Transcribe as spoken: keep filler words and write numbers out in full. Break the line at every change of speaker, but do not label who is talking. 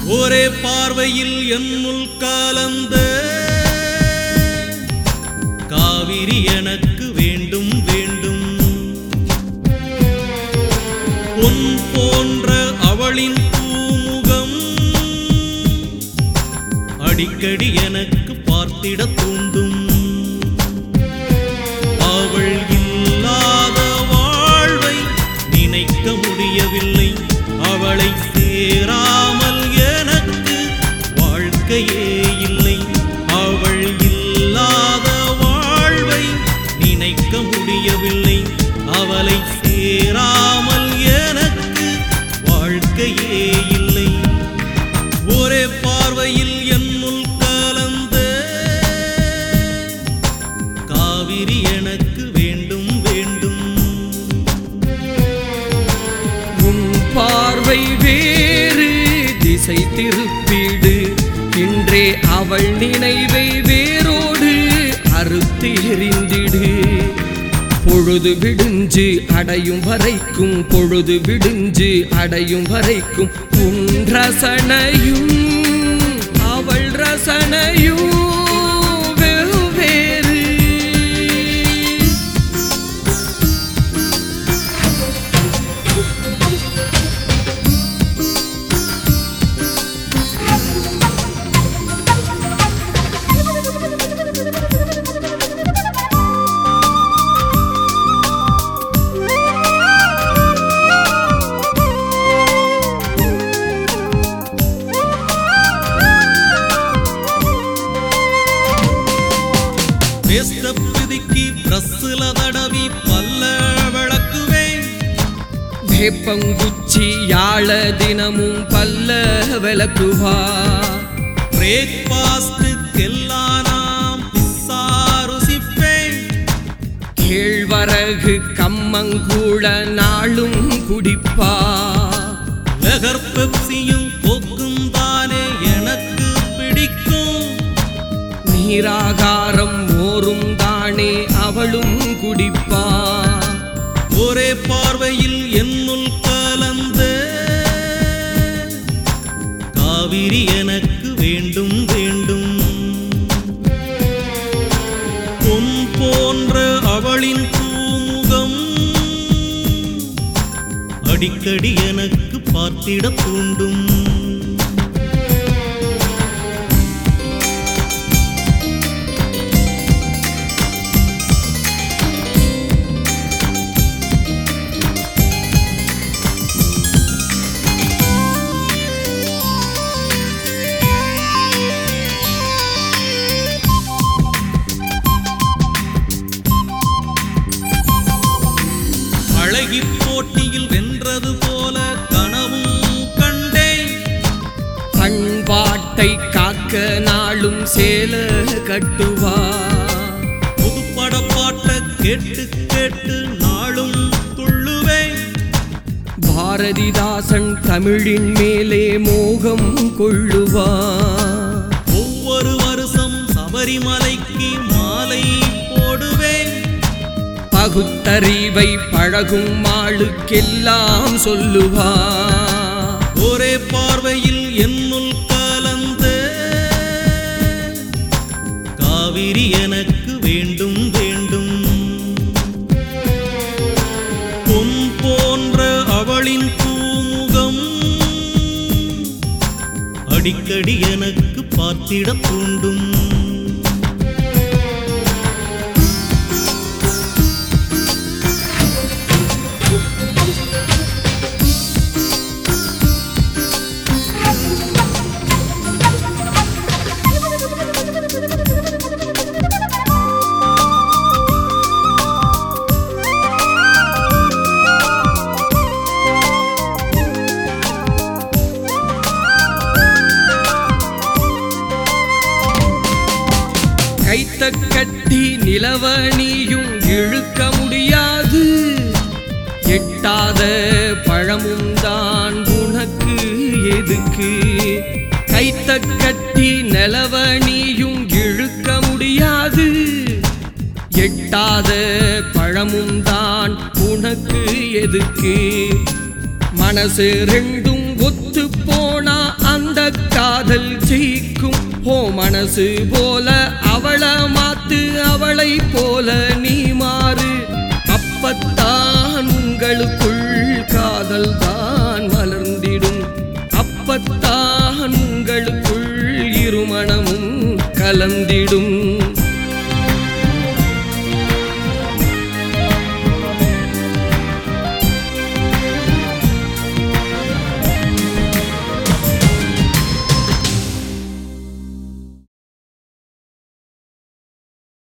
ஒரே பார்வையில் என்னுள் கலந்த காவிரி எனக்கு வேண்டும் வேண்டும். பொன் போன்ற அவளின் பூமுகம் அடிக்கடி எனக்கு பார்த்திட தூண்டும். அவள் இல்லாத வாழ்வை நினைக்க முடியவில்லை. அவளை சேராமல் எனக்கு வாழ்க்கையே இல்லை. அவள் இல்லாத வாழ்வை நினைக்க முடியவில்லை. அவளை சேராமல் எனக்கு வாழ்க்கையே இல்லை. ஒரே பார்வையில் என்னுள் கலந்த காவிரி எனக்கு வேண்டும் வேண்டும்.
உன் பார்வை வேறு திசை திருப்பிடு. இன்றே அவள் நினைவை வேரோடு அறுத்து எறிந்திடு. பொழுது விடிஞ்சு அடையும் வரைக்கும் பொழுது விடிஞ்சு அடையும் வரைக்கும் உன் ரசனையும் அவள் ரசனையும் வெவ்வேறு.
பிதுக்கி பிரஸ்ல தடவி பல்ல விளக்குவேன்.
வேப்பங்குச்சி யாழ தினமும் பல்ல விளக்குவா.
பிரேக்பாஸ்டுக்கெல்லாம் நாம் பிஸ்ஸா ருசிப்பேன்.
கேழ்வரகு கம்மங்கூழ நாளும் குடிப்பா.
லகர் பெப்சியும் கோக்கும் தானே எனக்கு பிடிக்கும்.
நீராகாரம் மோரும் தானே அவளும் குடிப்பா.
ஒரே பார்வையில் என்னுள் கலந்த காவிரி எனக்கு வேண்டும் வேண்டும். பொன் போன்ற அவளின் பூமுகம் அடிக்கடி எனக்கு பார்த்திட தூண்டும். அழகி போட்டியில் வென்றது போல கனவும் கண்டேன்.
பண்பாட்டை காக்க நாளும் சேல கட்டுவா.
புதுப்பட பாட்ட கேட்டு கேட்டு நாளும் துள்ளுவேன்.
பாரதிதாசன் தமிழின் மேலே மோகம் கொள்ளுவா.
ஒவ்வொரு வருஷம் சபரிமலைக்கு மாலை போடுவேன்.
பகுத்தறிவை பழகும் மாளுக்கெல்லாம் சொல்லுவா.
ஒரே பார்வையில் என்னுள் கலந்த காவிரி எனக்கு வேண்டும் வேண்டும். பொன் போன்ற அவளின் பூமுகம் அடிக்கடி எனக்கு பார்த்திட தூண்டும்.
கைத்த கட்டி நிலவணியும் இழுக்க முடியாது. எட்டாத பழமும் தான் உனக்கு எதுக்கு. கைத்த கட்டி நிலவணியும் இழுக்க முடியாது. எட்டாத பழமும் தான் உனக்கு எதுக்கு. மனசு ரெண்டும் ஒத்து போனா அந்த காதல் ஜெயிக்கும். ஓ மனசு போல அவளை மாத்து, அவளை போல நீ மாறு. அப்பத்தான் உங்களுக்குள்